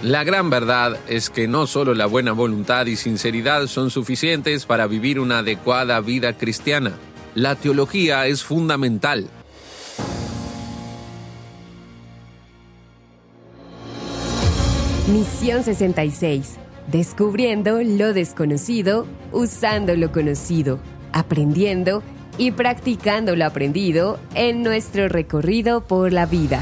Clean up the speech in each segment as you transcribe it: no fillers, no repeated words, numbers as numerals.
La gran verdad es que no solo la buena voluntad y sinceridad son suficientes para vivir una adecuada vida cristiana. La teología es fundamental. Misión 66. Descubriendo lo desconocido, usando lo conocido, aprendiendo y practicando lo aprendido en nuestro recorrido por la vida.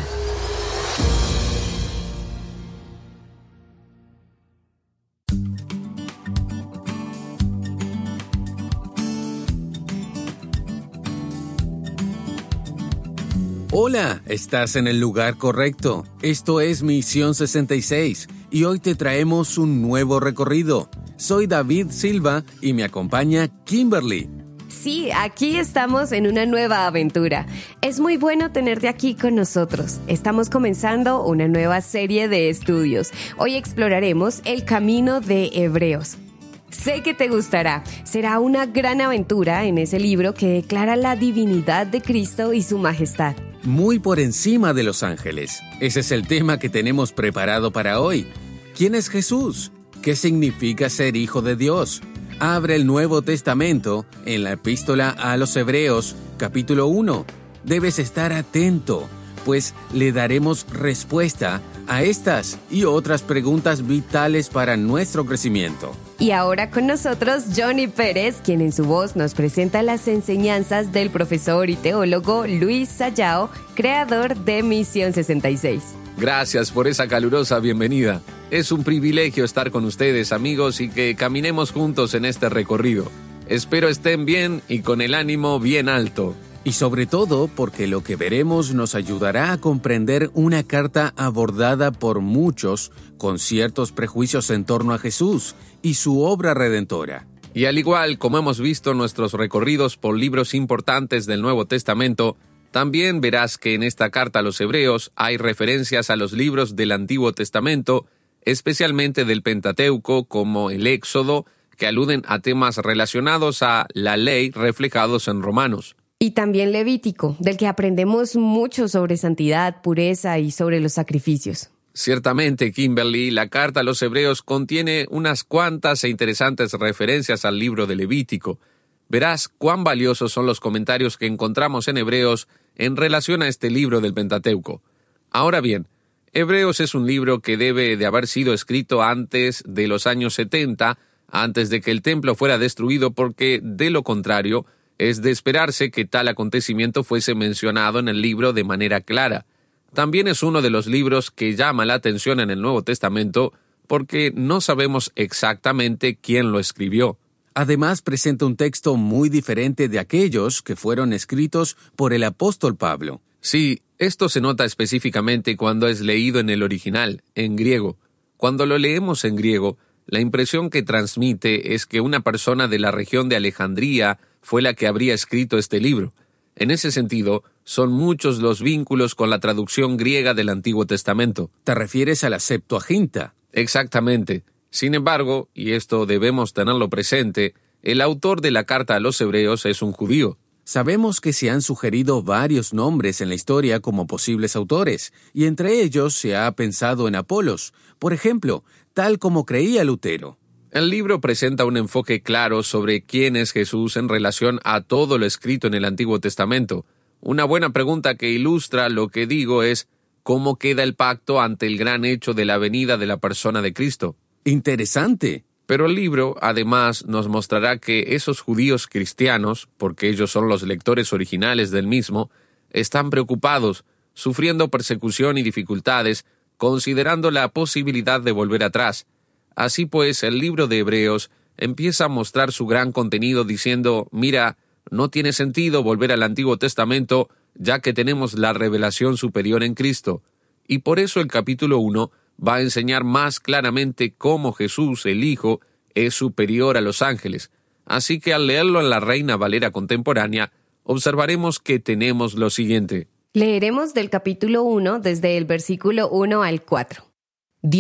Hola, estás en el lugar correcto. Esto es Misión 66 y hoy te traemos un nuevo recorrido. Soy David Silva y me acompaña Kimberly. Sí, aquí estamos en una nueva aventura. Es muy bueno tenerte aquí con nosotros. Estamos comenzando una nueva serie de estudios. Hoy exploraremos el camino de Hebreos. Sé que te gustará. Será una gran aventura en ese libro que declara la divinidad de Cristo y su majestad. Muy por encima de los ángeles. Ese es el tema que tenemos preparado para hoy. ¿Quién es Jesús? ¿Qué significa ser hijo de Dios? Abre el Nuevo Testamento en la Epístola a los Hebreos, capítulo 1. Debes estar atento, pues le daremos respuesta a estas y otras preguntas vitales para nuestro crecimiento. Y ahora con nosotros Johnny Pérez, quien en su voz nos presenta las enseñanzas del profesor y teólogo Luis Sayao, creador de Misión 66. Gracias por esa calurosa bienvenida. Es un privilegio estar con ustedes, amigos, y que caminemos juntos en este recorrido. Espero estén bien y con el ánimo bien alto. Y sobre todo porque lo que veremos nos ayudará a comprender una carta abordada por muchos con ciertos prejuicios en torno a Jesús y su obra redentora. Y al igual como hemos visto nuestros recorridos por libros importantes del Nuevo Testamento, también verás que en esta carta a los Hebreos hay referencias a los libros del Antiguo Testamento, especialmente del Pentateuco como el Éxodo, que aluden a temas relacionados a la ley reflejados en Romanos. Y también Levítico, del que aprendemos mucho sobre santidad, pureza y sobre los sacrificios. Ciertamente, Kimberly, la carta a los Hebreos contiene unas cuantas e interesantes referencias al libro de Levítico. Verás cuán valiosos son los comentarios que encontramos en Hebreos en relación a este libro del Pentateuco. Ahora bien, Hebreos es un libro que debe de haber sido escrito antes de los años 70, antes de que el templo fuera destruido, porque de lo contrario, es de esperarse que tal acontecimiento fuese mencionado en el libro de manera clara. También es uno de los libros que llama la atención en el Nuevo Testamento porque no sabemos exactamente quién lo escribió. Además, presenta un texto muy diferente de aquellos que fueron escritos por el apóstol Pablo. Sí, esto se nota específicamente cuando es leído en el original, en griego. Cuando lo leemos en griego, la impresión que transmite es que una persona de la región de Alejandría fue la que habría escrito este libro. En ese sentido, son muchos los vínculos con la traducción griega del Antiguo Testamento. ¿Te refieres a la Septuaginta? Exactamente. Sin embargo, y esto debemos tenerlo presente, el autor de la carta a los Hebreos es un judío. Sabemos que se han sugerido varios nombres en la historia como posibles autores, y entre ellos se ha pensado en Apolos, por ejemplo, tal como creía Lutero. El libro presenta un enfoque claro sobre quién es Jesús en relación a todo lo escrito en el Antiguo Testamento. Una buena pregunta que ilustra lo que digo es ¿cómo queda el pacto ante el gran hecho de la venida de la persona de Cristo? Interesante. Pero el libro, además, nos mostrará que esos judíos cristianos, porque ellos son los lectores originales del mismo, están preocupados, sufriendo persecución y dificultades, considerando la posibilidad de volver atrás. Así pues, el libro de Hebreos empieza a mostrar su gran contenido diciendo, mira, no tiene sentido volver al Antiguo Testamento ya que tenemos la revelación superior en Cristo. Y por eso el capítulo 1 va a enseñar más claramente cómo Jesús, el Hijo, es superior a los ángeles. Así que al leerlo en la Reina Valera contemporánea, observaremos que tenemos lo siguiente. Leeremos del capítulo 1 desde el versículo 1 al 4. Dios,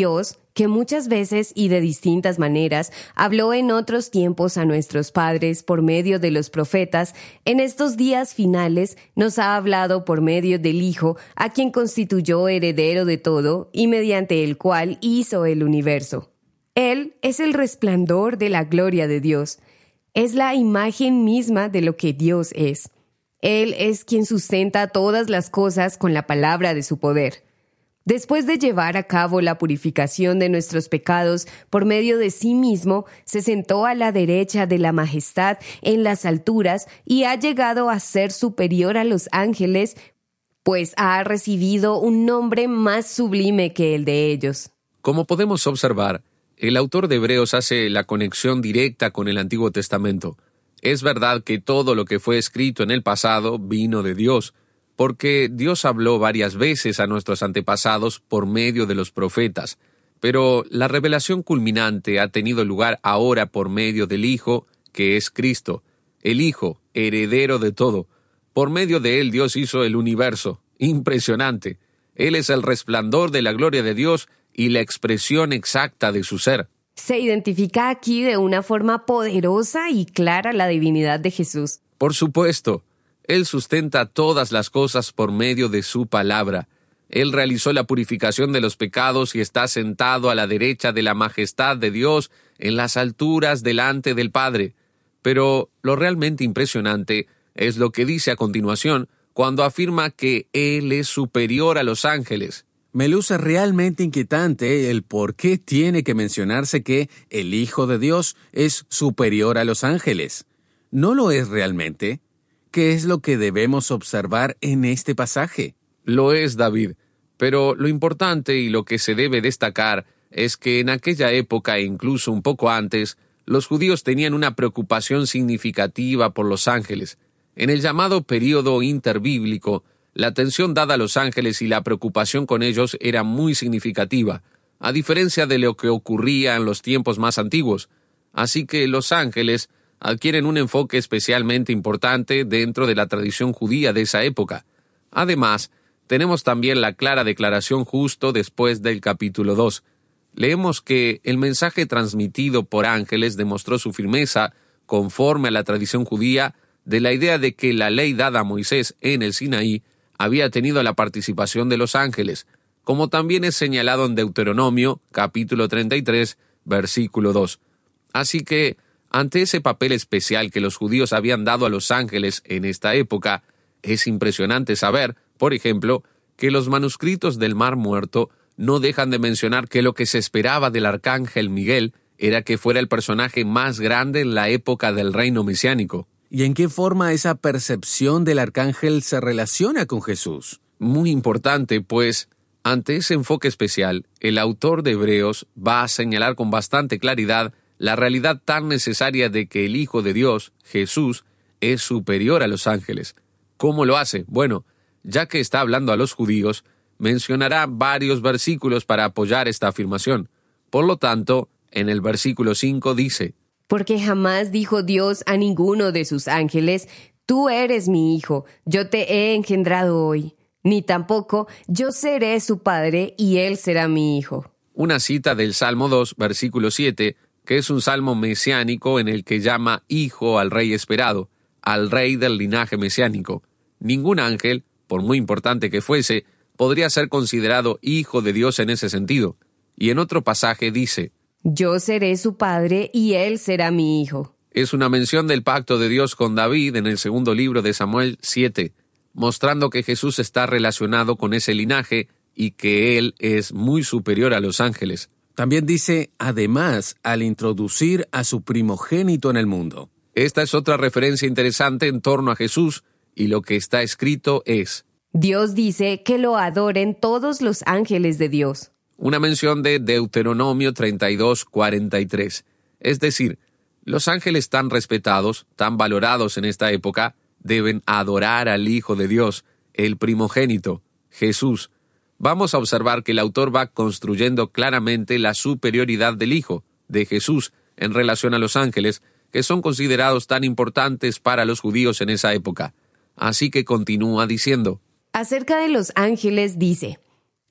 que muchas veces y de distintas maneras habló en otros tiempos a nuestros padres por medio de los profetas, en estos días finales nos ha hablado por medio del Hijo, a quien constituyó heredero de todo y mediante el cual hizo el universo. Él es el resplandor de la gloria de Dios. Es la imagen misma de lo que Dios es. Él es quien sustenta todas las cosas con la palabra de su poder. Después de llevar a cabo la purificación de nuestros pecados por medio de sí mismo, se sentó a la derecha de la majestad en las alturas y ha llegado a ser superior a los ángeles, pues ha recibido un nombre más sublime que el de ellos. Como podemos observar, el autor de Hebreos hace la conexión directa con el Antiguo Testamento. Es verdad que todo lo que fue escrito en el pasado vino de Dios, porque Dios habló varias veces a nuestros antepasados por medio de los profetas, pero la revelación culminante ha tenido lugar ahora por medio del Hijo, que es Cristo, el Hijo, heredero de todo. Por medio de él Dios hizo el universo. Impresionante. Él es el resplandor de la gloria de Dios y la expresión exacta de su ser. Se identifica aquí de una forma poderosa y clara la divinidad de Jesús. Por supuesto. Él sustenta todas las cosas por medio de su palabra. Él realizó la purificación de los pecados y está sentado a la derecha de la majestad de Dios en las alturas delante del Padre. Pero lo realmente impresionante es lo que dice a continuación cuando afirma que Él es superior a los ángeles. Me luce realmente inquietante el por qué tiene que mencionarse que el Hijo de Dios es superior a los ángeles. ¿No lo es realmente? ¿Qué es lo que debemos observar en este pasaje? Lo es, David, pero lo importante y lo que se debe destacar es que en aquella época e incluso un poco antes, los judíos tenían una preocupación significativa por los ángeles. En el llamado período interbíblico, la atención dada a los ángeles y la preocupación con ellos era muy significativa, a diferencia de lo que ocurría en los tiempos más antiguos. Así que los ángeles adquieren un enfoque especialmente importante dentro de la tradición judía de esa época. Además, tenemos también la clara declaración justo después del capítulo 2. Leemos que el mensaje transmitido por ángeles demostró su firmeza, conforme a la tradición judía, de la idea de que la ley dada a Moisés en el Sinaí había tenido la participación de los ángeles, como también es señalado en Deuteronomio, capítulo 33, versículo 2. Así que, ante ese papel especial que los judíos habían dado a los ángeles en esta época, es impresionante saber, por ejemplo, que los manuscritos del Mar Muerto no dejan de mencionar que lo que se esperaba del arcángel Miguel era que fuera el personaje más grande en la época del reino mesiánico. ¿Y en qué forma esa percepción del arcángel se relaciona con Jesús? Muy importante, pues, ante ese enfoque especial, el autor de Hebreos va a señalar con bastante claridad la realidad tan necesaria de que el Hijo de Dios, Jesús, es superior a los ángeles. ¿Cómo lo hace? Bueno, ya que está hablando a los judíos, mencionará varios versículos para apoyar esta afirmación. Por lo tanto, en el versículo 5 dice: Porque jamás dijo Dios a ninguno de sus ángeles, tú eres mi hijo, yo te he engendrado hoy. Ni tampoco, yo seré su padre y él será mi hijo. Una cita del Salmo 2, versículo 7, que es un salmo mesiánico en el que llama hijo al rey esperado, al rey del linaje mesiánico. Ningún ángel, por muy importante que fuese, podría ser considerado hijo de Dios en ese sentido. Y en otro pasaje dice: Yo seré su padre y él será mi hijo. Es una mención del pacto de Dios con David en el segundo libro de Samuel 7, mostrando que Jesús está relacionado con ese linaje y que él es muy superior a los ángeles. También dice, además, al introducir a su primogénito en el mundo. Esta es otra referencia interesante en torno a Jesús, y lo que está escrito es: Dios dice que lo adoren todos los ángeles de Dios. Una mención de Deuteronomio 32, 43. Es decir, los ángeles tan respetados, tan valorados en esta época, deben adorar al Hijo de Dios, el primogénito, Jesús. Vamos a observar que el autor va construyendo claramente la superioridad del Hijo, de Jesús, en relación a los ángeles, que son considerados tan importantes para los judíos en esa época. Así que continúa diciendo: Acerca de los ángeles dice: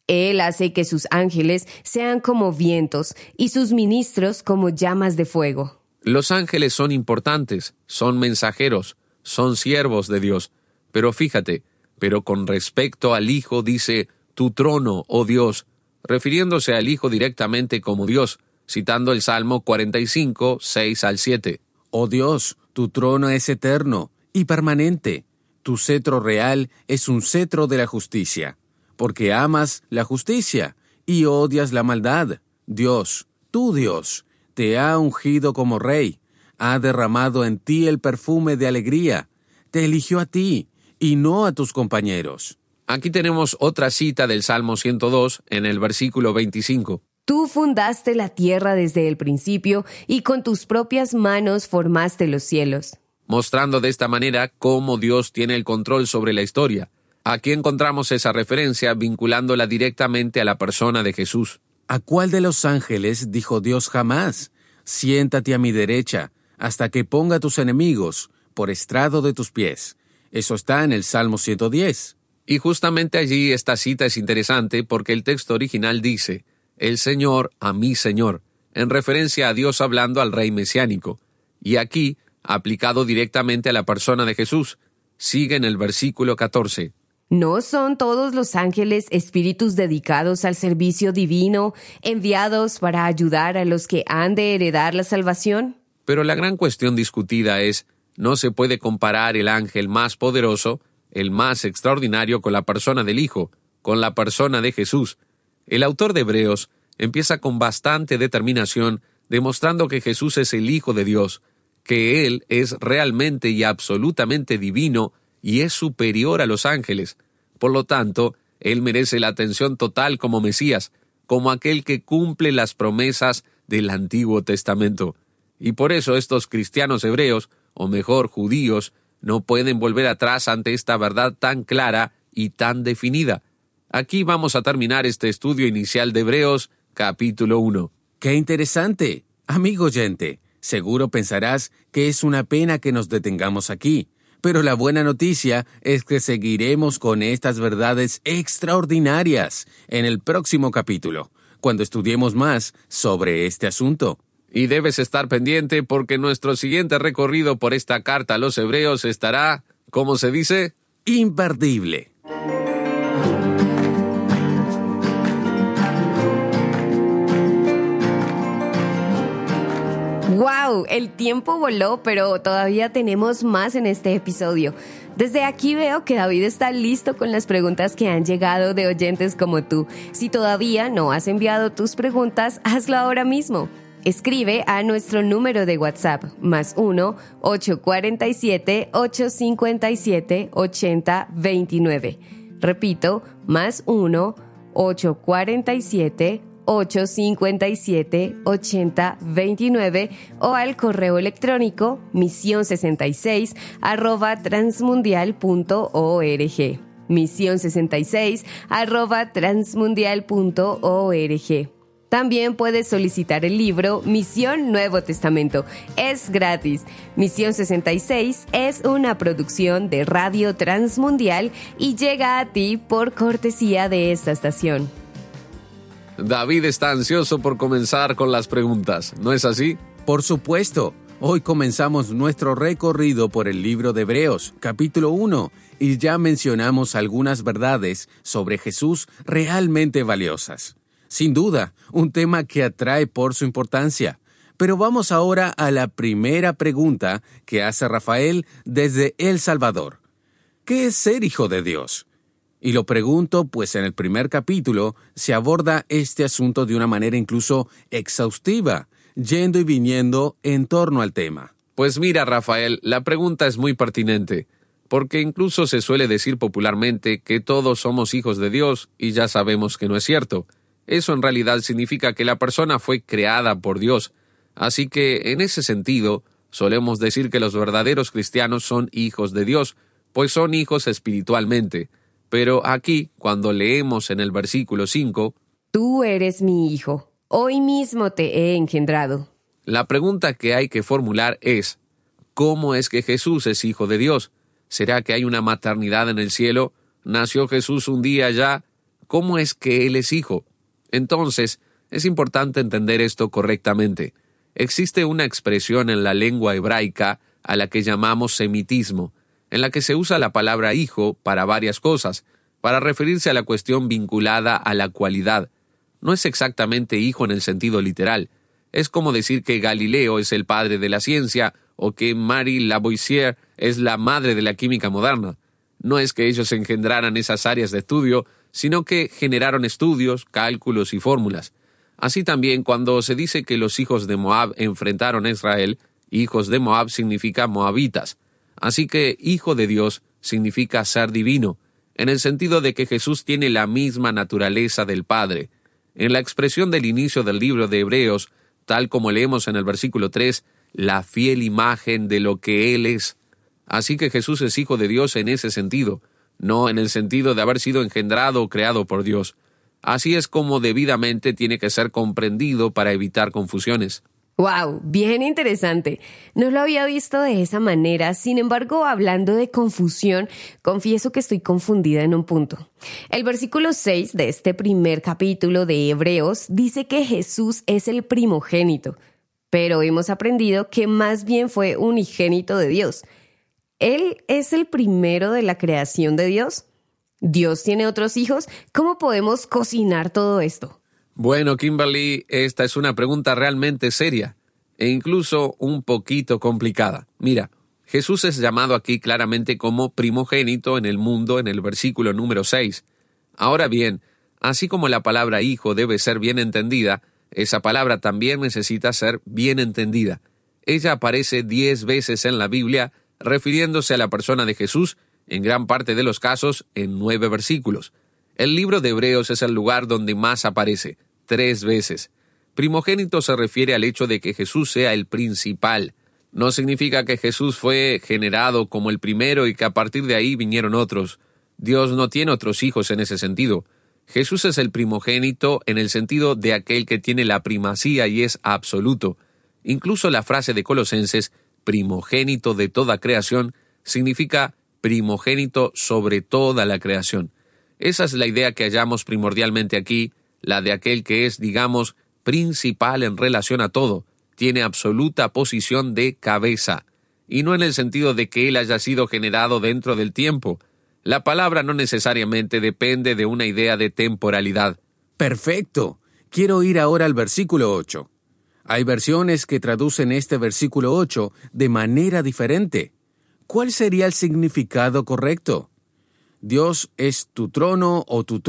Él hace que sus ángeles sean como vientos y sus ministros como llamas de fuego. Los ángeles son importantes, son mensajeros, son siervos de Dios. Pero fíjate, pero con respecto al Hijo dice, tu trono, oh Dios, refiriéndose al Hijo directamente como Dios, citando el Salmo 45, 6 al 7. Oh Dios, tu trono es eterno y permanente. Tu cetro real es un cetro de la justicia, porque amas la justicia y odias la maldad. Dios, tu Dios, te ha ungido como rey, ha derramado en ti el perfume de alegría, te eligió a ti y no a tus compañeros. Aquí tenemos otra cita del Salmo 102 en el versículo 25. Tú fundaste la tierra desde el principio y con tus propias manos formaste los cielos. Mostrando de esta manera cómo Dios tiene el control sobre la historia. Aquí encontramos esa referencia vinculándola directamente a la persona de Jesús. ¿A cuál de los ángeles dijo Dios jamás? Siéntate a mi derecha, hasta que ponga a tus enemigos por estrado de tus pies. Eso está en el Salmo 110. Y justamente allí esta cita es interesante porque el texto original dice, el Señor a mi Señor, en referencia a Dios hablando al rey mesiánico. Y aquí, aplicado directamente a la persona de Jesús, sigue en el versículo 14. ¿No son todos los ángeles espíritus dedicados al servicio divino, enviados para ayudar a los que han de heredar la salvación? Pero la gran cuestión discutida es, no se puede comparar el ángel más poderoso, el más extraordinario con la persona del Hijo, con la persona de Jesús. El autor de Hebreos empieza con bastante determinación, demostrando que Jesús es el Hijo de Dios, que Él es realmente y absolutamente divino y es superior a los ángeles. Por lo tanto, Él merece la atención total como Mesías, como aquel que cumple las promesas del Antiguo Testamento. Y por eso estos cristianos hebreos, o mejor, judíos, no pueden volver atrás ante esta verdad tan clara y tan definida. Aquí vamos a terminar este estudio inicial de Hebreos, capítulo 1. ¡Qué interesante! Amigo oyente, seguro pensarás que es una pena que nos detengamos aquí, pero la buena noticia es que seguiremos con estas verdades extraordinarias en el próximo capítulo, cuando estudiemos más sobre este asunto. Y debes estar pendiente porque nuestro siguiente recorrido por esta carta a los Hebreos estará, ¿cómo se dice? Imperdible. ¡Wow! El tiempo voló, pero todavía tenemos más en este episodio. Desde aquí veo que David está listo con las preguntas que han llegado de oyentes como tú. Si todavía no has enviado tus preguntas, hazlo ahora mismo. Escribe a nuestro número de WhatsApp, +1 847 857 8029. Repito, +1 847 857 8029 o al correo electrónico mision66@transmundial.org. mision66@transmundial.org. También puedes solicitar el libro Misión Nuevo Testamento. Es gratis. Misión 66 es una producción de Radio Transmundial y llega a ti por cortesía de esta estación. David está ansioso por comenzar con las preguntas, ¿no es así? Por supuesto. Hoy comenzamos nuestro recorrido por el libro de Hebreos, capítulo 1, y ya mencionamos algunas verdades sobre Jesús realmente valiosas. Sin duda, un tema que atrae por su importancia. Pero vamos ahora a la primera pregunta que hace Rafael desde El Salvador. ¿Qué es ser hijo de Dios? Y lo pregunto, pues en el primer capítulo se aborda este asunto de una manera incluso exhaustiva, yendo y viniendo en torno al tema. Pues mira, Rafael, la pregunta es muy pertinente, porque incluso se suele decir popularmente que todos somos hijos de Dios y ya sabemos que no es cierto. Eso en realidad significa que la persona fue creada por Dios. Así que, en ese sentido, solemos decir que los verdaderos cristianos son hijos de Dios, pues son hijos espiritualmente. Pero aquí, cuando leemos en el versículo 5, Tú eres mi hijo, hoy mismo te he engendrado. La pregunta que hay que formular es, ¿cómo es que Jesús es hijo de Dios? ¿Será que hay una maternidad en el cielo? ¿Nació Jesús un día ya? ¿cómo es que Él es hijo? Entonces, es importante entender esto correctamente. Existe una expresión en la lengua hebraica a la que llamamos semitismo, en la que se usa la palabra hijo para varias cosas, para referirse a la cuestión vinculada a la cualidad. No es exactamente hijo en el sentido literal. Es como decir que Galileo es el padre de la ciencia o que Marie Lavoisier es la madre de la química moderna. No es que ellos engendraran esas áreas de estudio, sino que generaron estudios, cálculos y fórmulas. Así también, cuando se dice que los hijos de Moab enfrentaron a Israel, hijos de Moab significa moabitas. Así que hijo de Dios significa ser divino, en el sentido de que Jesús tiene la misma naturaleza del Padre. En la expresión del inicio del libro de Hebreos, tal como leemos en el versículo 3, la fiel imagen de lo que Él es. Así que Jesús es hijo de Dios en ese sentido, no en el sentido de haber sido engendrado o creado por Dios. Así es como debidamente tiene que ser comprendido para evitar confusiones. ¡Wow! Bien interesante. No lo había visto de esa manera. Sin embargo, hablando de confusión, confieso que estoy confundida en un punto. El versículo 6 de este primer capítulo de Hebreos dice que Jesús es el primogénito, pero hemos aprendido que más bien fue unigénito de Dios. ¿Él es el primero de la creación de Dios? ¿Dios tiene otros hijos? ¿Cómo podemos cocinar todo esto? Bueno, Kimberly, esta es una pregunta realmente seria e incluso un poquito complicada. Mira, Jesús es llamado aquí claramente como primogénito en el mundo en el versículo número 6. Ahora bien, así como la palabra hijo debe ser bien entendida, esa palabra también necesita ser bien entendida. Ella aparece 10 veces en la Biblia refiriéndose a la persona de Jesús, en gran parte de los casos en 9 versículos. El libro de Hebreos es el lugar donde más aparece, 3 veces. Primogénito se refiere al hecho de que Jesús sea el principal. No significa que Jesús fue generado como el primero y que a partir de ahí vinieron otros. Dios no tiene otros hijos en ese sentido. Jesús es el primogénito en el sentido de aquel que tiene la primacía y es absoluto. Incluso la frase de Colosenses, primogénito de toda creación, significa primogénito sobre toda la creación. Esa es la idea que hallamos primordialmente aquí, la de aquel que es, digamos, principal en relación a todo, tiene absoluta posición de cabeza, y no en el sentido de que él haya sido generado dentro del tiempo. La palabra no necesariamente depende de una idea de temporalidad. Perfecto. Quiero ir ahora al versículo 8. Hay versiones que traducen este versículo 8 de manera diferente. ¿Cuál sería el significado correcto? ¿Dios es tu trono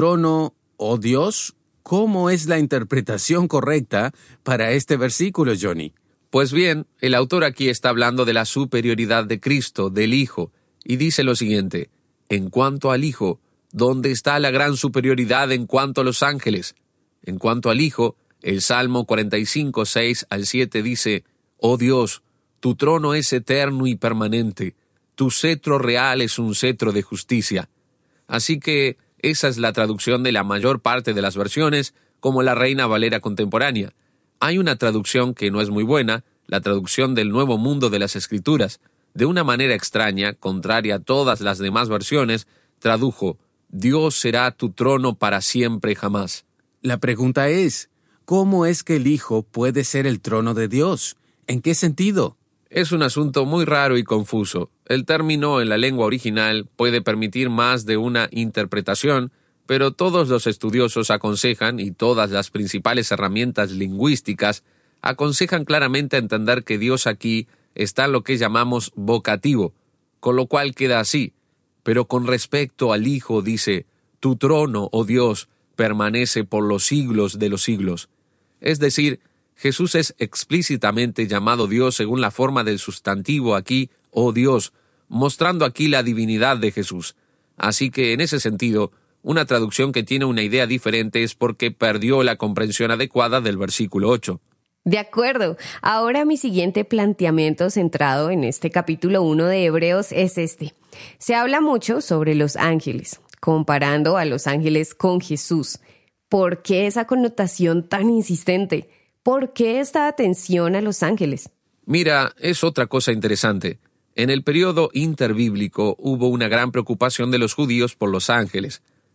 o Dios? ¿Cómo es la interpretación correcta para este versículo, Johnny? Pues bien, el autor aquí está hablando de la superioridad de Cristo, del Hijo, y dice lo siguiente: en cuanto al Hijo, ¿dónde está la gran superioridad en cuanto a los ángeles? En cuanto al Hijo, el Salmo 45, 6 al 7 dice: oh Dios, tu trono es eterno y permanente, tu cetro real es un cetro de justicia. Así que esa es la traducción de la mayor parte de las versiones, como la Reina Valera contemporánea. Hay una traducción que no es muy buena, la traducción del Nuevo Mundo de las Escrituras. De una manera extraña, contraria a todas las demás versiones, tradujo: Dios será tu trono para siempre jamás. La pregunta es, ¿cómo es que el Hijo puede ser el trono de Dios? ¿En qué sentido? Es un asunto muy raro y confuso. El término en la lengua original puede permitir más de una interpretación, pero todos los estudiosos aconsejan, y todas las principales herramientas lingüísticas, aconsejan claramente entender que Dios aquí está en lo que llamamos vocativo, con lo cual queda así. Pero con respecto al Hijo dice: tu trono, oh Dios, permanece por los siglos de los siglos. Es decir, Jesús es explícitamente llamado Dios según la forma del sustantivo aquí, oh Dios, mostrando aquí la divinidad de Jesús. Así que, en ese sentido, una traducción que tiene una idea diferente es porque perdió la comprensión adecuada del versículo 8. De acuerdo. Ahora mi siguiente planteamiento centrado en este capítulo 1 de Hebreos es este. Se habla mucho sobre los ángeles, comparando a los ángeles con Jesús. ¿Por qué esa connotación tan insistente? ¿Por qué esta atención a los ángeles? Mira, es otra cosa interesante. En el periodo interbíblico hubo una gran preocupación de los judíos por los ángeles.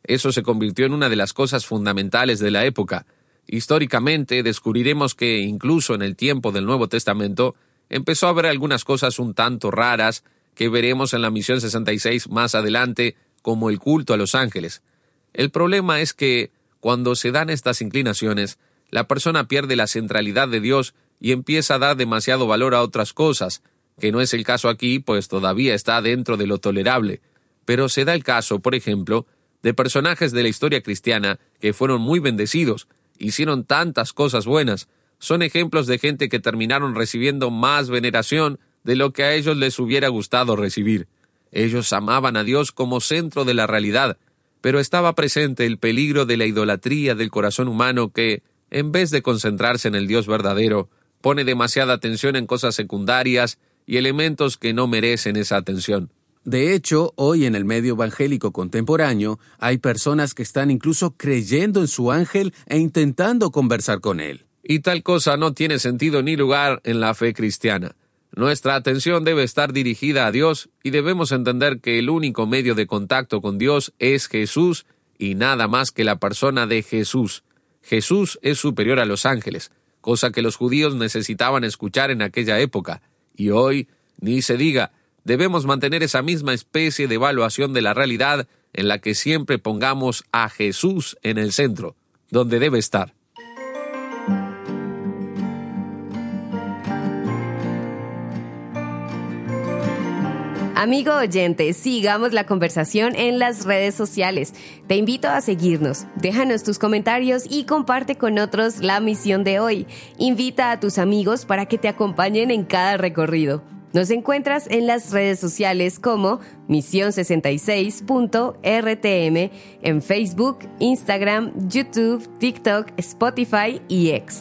Eso se convirtió en una de las cosas fundamentales de la época. Históricamente, descubriremos que incluso en el tiempo del Nuevo Testamento empezó a haber algunas cosas un tanto raras que veremos en la Misión 66 más adelante, como el culto a los ángeles. El problema es que, cuando se dan estas inclinaciones, la persona pierde la centralidad de Dios y empieza a dar demasiado valor a otras cosas, que no es el caso aquí, pues todavía está dentro de lo tolerable. Pero se da el caso, por ejemplo, de personajes de la historia cristiana que fueron muy bendecidos, hicieron tantas cosas buenas, son ejemplos de gente que terminaron recibiendo más veneración de lo que a ellos les hubiera gustado recibir. Ellos amaban a Dios como centro de la realidad, pero estaba presente el peligro de la idolatría del corazón humano que, en vez de concentrarse en el Dios verdadero, pone demasiada atención en cosas secundarias y elementos que no merecen esa atención. De hecho, hoy en el medio evangélico contemporáneo hay personas que están incluso creyendo en su ángel e intentando conversar con él. Y tal cosa no tiene sentido ni lugar en la fe cristiana. Nuestra atención debe estar dirigida a Dios y debemos entender que el único medio de contacto con Dios es Jesús y nada más que la persona de Jesús. Jesús es superior a los ángeles, cosa que los judíos necesitaban escuchar en aquella época. Y hoy, ni se diga, debemos mantener esa misma especie de evaluación de la realidad en la que siempre pongamos a Jesús en el centro, donde debe estar. Amigo oyente, sigamos la conversación en las redes sociales. Te invito a seguirnos. Déjanos tus comentarios y comparte con otros la misión de hoy. Invita a tus amigos para que te acompañen en cada recorrido. Nos encuentras en las redes sociales como Misión66.rtm en Facebook, Instagram, YouTube, TikTok, Spotify y X.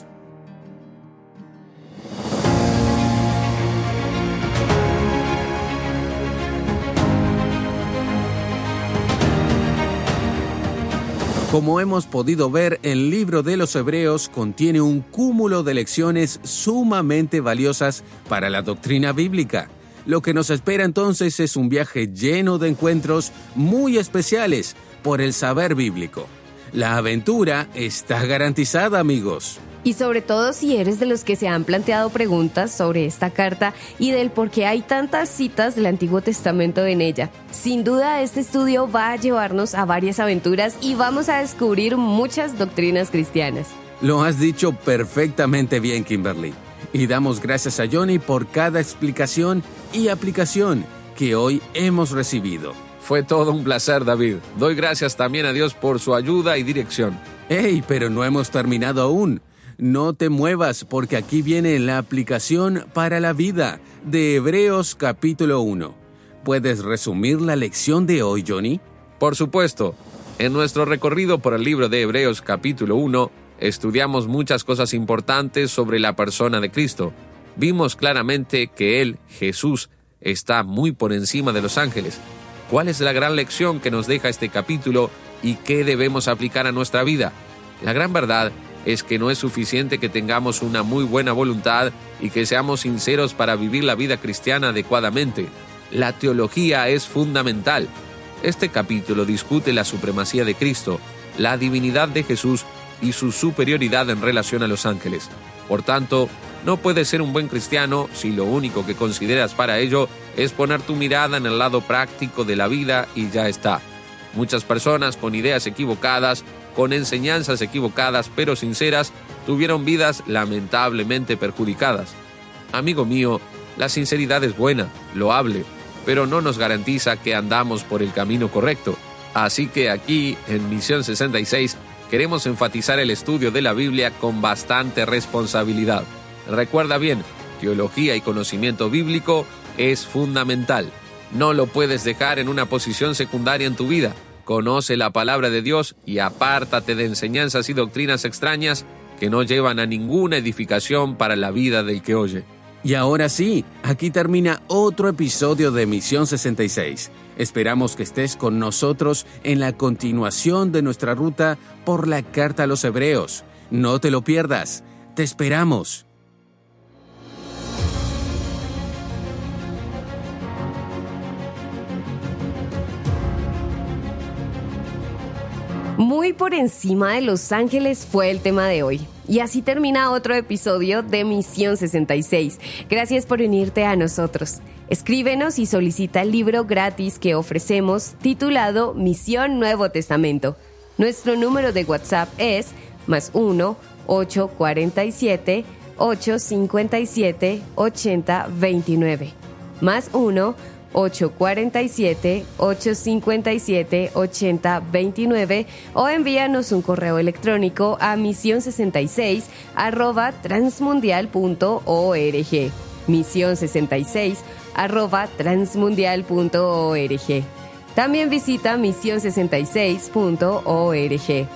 Como hemos podido ver, el libro de los Hebreos contiene un cúmulo de lecciones sumamente valiosas para la doctrina bíblica. Lo que nos espera entonces es un viaje lleno de encuentros muy especiales por el saber bíblico. La aventura está garantizada, amigos. Y sobre todo si eres de los que se han planteado preguntas sobre esta carta y del por qué hay tantas citas del Antiguo Testamento en ella. Sin duda, este estudio va a llevarnos a varias aventuras y vamos a descubrir muchas doctrinas cristianas. Lo has dicho perfectamente bien, Kimberly. Y damos gracias a Johnny por cada explicación y aplicación que hoy hemos recibido. Fue todo un placer, David. Doy gracias también a Dios por su ayuda y dirección. ¡Ey! Pero no hemos terminado aún. No te muevas porque aquí viene la aplicación para la vida de Hebreos capítulo 1. ¿Puedes resumir la lección de hoy, Johnny? Por supuesto. En nuestro recorrido por el libro de Hebreos capítulo 1, estudiamos muchas cosas importantes sobre la persona de Cristo. Vimos claramente que Él, Jesús, está muy por encima de los ángeles. ¿Cuál es la gran lección que nos deja este capítulo y qué debemos aplicar a nuestra vida? La gran verdad es que no es suficiente que tengamos una muy buena voluntad y que seamos sinceros para vivir la vida cristiana adecuadamente. La teología es fundamental. Este capítulo discute la supremacía de Cristo, la divinidad de Jesús y su superioridad en relación a los ángeles. Por tanto, no puedes ser un buen cristiano si lo único que consideras para ello es poner tu mirada en el lado práctico de la vida y ya está. Muchas personas con ideas equivocadas, con enseñanzas equivocadas pero sinceras, tuvieron vidas lamentablemente perjudicadas. Amigo mío, la sinceridad es buena, loable, pero no nos garantiza que andamos por el camino correcto. Así que aquí, en Misión 66, queremos enfatizar el estudio de la Biblia con bastante responsabilidad. Recuerda bien, teología y conocimiento bíblico es fundamental. No lo puedes dejar en una posición secundaria en tu vida. Conoce la palabra de Dios y apártate de enseñanzas y doctrinas extrañas que no llevan a ninguna edificación para la vida del que oye. Y ahora sí, aquí termina otro episodio de Misión 66. Esperamos que estés con nosotros en la continuación de nuestra ruta por la Carta a los Hebreos. No te lo pierdas. Te esperamos. Muy por encima de los ángeles fue el tema de hoy. Y así termina otro episodio de Misión 66. Gracias por unirte a nosotros. Escríbenos y solicita el libro gratis que ofrecemos titulado Misión Nuevo Testamento. Nuestro número de WhatsApp es +1 847 857 8029. +1 847 857 8029 o envíanos un correo electrónico a mision66@transmundial.org. mision66@transmundial.org. También visita mision66.org.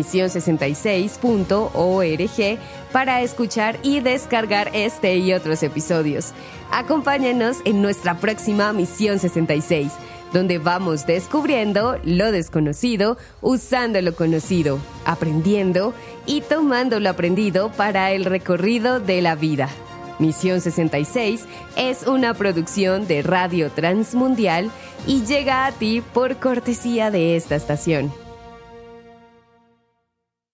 mision66.org para escuchar y descargar este y otros episodios. Acompáñanos en nuestra próxima Misión 66, donde vamos descubriendo lo desconocido, usando lo conocido, aprendiendo y tomando lo aprendido para el recorrido de la vida. Misión 66 es una producción de Radio Transmundial y llega a ti por cortesía de esta estación.